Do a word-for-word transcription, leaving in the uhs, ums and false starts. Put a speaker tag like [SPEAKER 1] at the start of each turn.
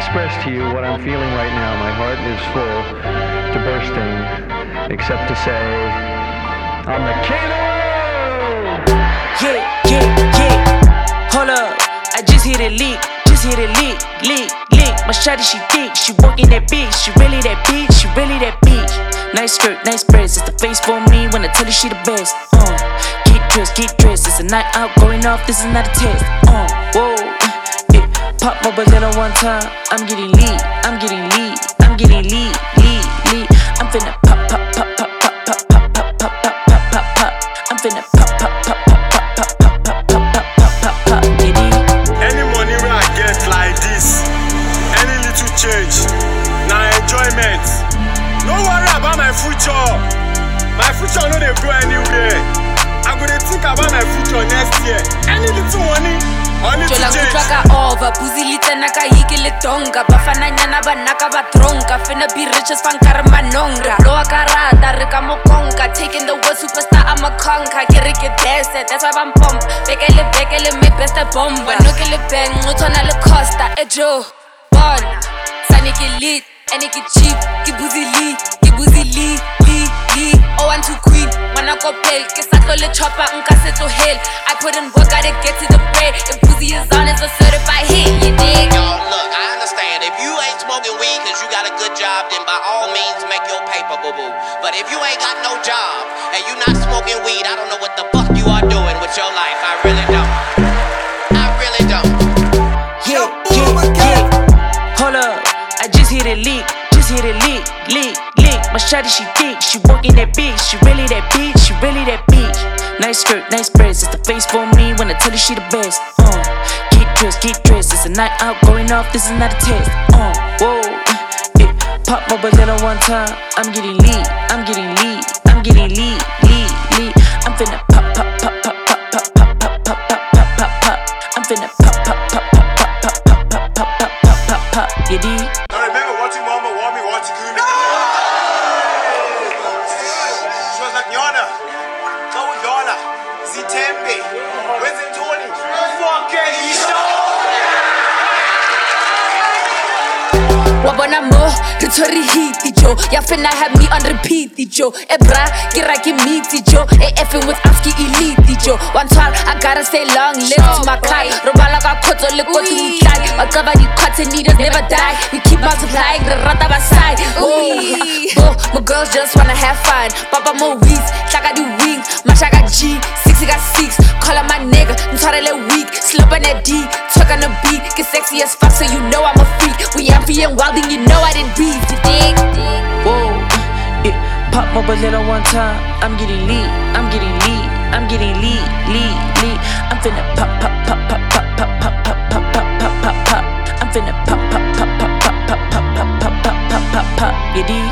[SPEAKER 1] express to you what I'm feeling right now. My heart is full to bursting, except to say, I'm the king of the world!
[SPEAKER 2] Yeah, yeah, yeah. Hold up, I just hit a leak, just hit a leak, leak, leak. My shawty, she thick, she working that bitch, she really that bitch, she really that bitch. Nice skirt, nice breasts, it's the face for me when I tell her she the best. Uh, get dressed, get dressed, it's a night out going off, this is not a test. Uh, whoa, yeah. Pop my banana one time, I'm getting lead, I'm getting lead, I'm getting lead, lead, lead. I'm finna pop, pop, pop, pop, pop, pop, pop, pop, pop, pop, pop, pop, pop. I'm finna pop, pop, pop, pop, pop, pop, pop, pop, pop, pop, pop, pop, pop.
[SPEAKER 3] Any money where I get like this, any little change, now enjoyment. No worry about my future. My future no dey go anywhere. I'm gonna think about my future next year. Any little money, money to change.
[SPEAKER 4] Jola kutraka over, pussy lita naka yiki litonga. Bafana nyana banaka batronka. Finna be rich as fankara manongra. Loa karata, rika mokonga. Taking the world superstar, I'm a conquer. Kiriki dance, that's why I'm pump. Bekele bekele me best a bomb. Nokele bang, utona le costa. Ejo, bon, saniki lit. And it get cheap, get boozy lee, get boozy lee, lee, lee. Oh, I'm too queen, when I go pale, get sack le chopper, unka set to hell. I put in work, gotta get to the bread. If boozy is on, it's a certified hit, you dig?
[SPEAKER 5] Yo, look, I understand. If you ain't smoking weed cause you got a good job, then by all means make your paper, boo-boo. But if you ain't got no job, and you not smoking weed, I don't know what the fuck you are doing with your life. I really don't. I really don't.
[SPEAKER 2] Yeah, yeah, yeah. Hold up. I just hit a leak, just hit a leak, leak, leak. My shawty, she thick, she working that bitch, she really that bitch, she really that bitch. Nice skirt, nice breasts, it's the face for me when I tell her she the best. Uh, get dressed, get dressed, it's a night out going off, this is not a test. Uh, whoa, yeah. Pop my banana one time, I'm getting lead, I'm getting lead, I'm getting lead, lead, lead. I'm finna pop, pop, pop, pop, pop, pop, pop, pop, pop, pop, pop, pop, pop. I'm finna pop, pop, pop, pop, pop, pop, pop, pop, pop, pop, pop, pop, pop. You dig?
[SPEAKER 3] I remember watching Mama want me watching Kumi. No! She was like, Yana, go with Yana. Zitembe. Where's it Tony? Fucking Isha!
[SPEAKER 4] Wabona mo, ritori hiti jo. Ya finna have me on repeat jo. Ebra, kira ki meet jo. A effing with Afski elite jo. One time I gotta stay long, live to my kai. Robala ka koto le koto mutai. Whatever the cotton needles never die. We keep multiplying the rata basai. Oh, my girls just wanna have fun. Papa mo weeks, shaka do wings. Mashaka G, sixty got six. Call up my nigga, ntarele weak. Slip on that D, talk on the beat. Get sexy as fuck, so you know I'm a freak. We ampy and wild, and you know I didn't beat. You dig?
[SPEAKER 2] Whoa, yeah. Pop my banana one time, I'm getting lead, I'm getting lead, I'm getting lead, lead, lead. I'm finna pop, pop, pop, pop, pop, pop, pop, pop, pop, pop, pop, pop, pop. I'm finna pop, pop, pop, pop, pop, pop, pop, pop, pop, pop, pop, pop, pop. You dig?